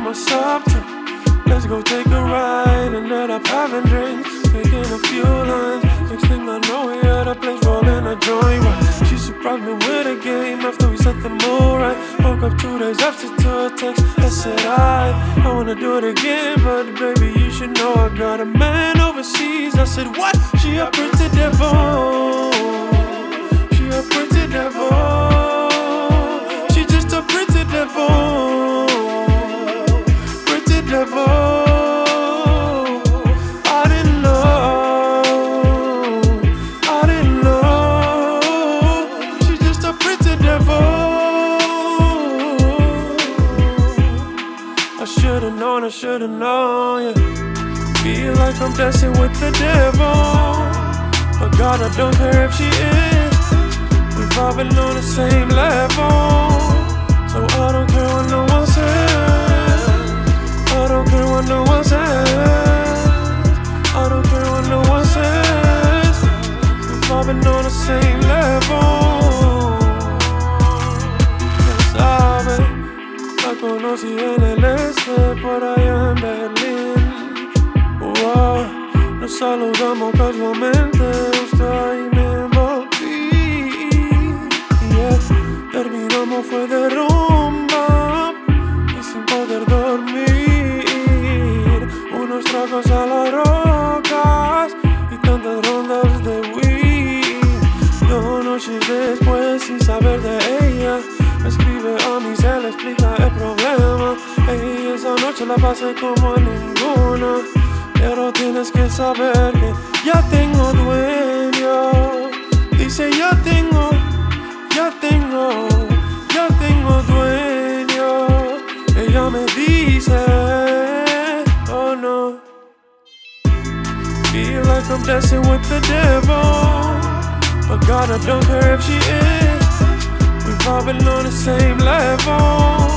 myself to. Let's go take a ride, ended up having drinks, taking a few lines. Next thing I know, we at a place rolling a joint right. She surprised me with a game after we set the mood right. Woke up 2 days after to a text that said I wanna do it again, but baby you should know I got a man overseas. I said what? She a pretty devil. She a pretty devil. She just a pretty devil. Pretty devil. I should've known, yeah. Feel like I'm dancing with the devil, but God, I don't care if she is. We're vibing on the same level, so I don't care what no one says. I don't care what no one says. I don't care what no one says. We're vibing on the same level. Ya sabes, la conocí en el este, por allá en Berlín. Wow, nos saludamos casualmente, usted ahí me envolví. Yeah, terminamos fue de rumba y sin poder dormir. Unos tragos a las rocas y tantas rondas de weed. 2 noches después sin saber de ella, me escribe a mí, se le explica el problema. Ey, esa noche la pasé como en ninguna, pero tienes que saber que ya tengo dueño. Dice ya tengo dueño. Ella me dice, oh no. Feel like I'm dancing with the devil, but God, I don't care if she is. We're vibing on the same level,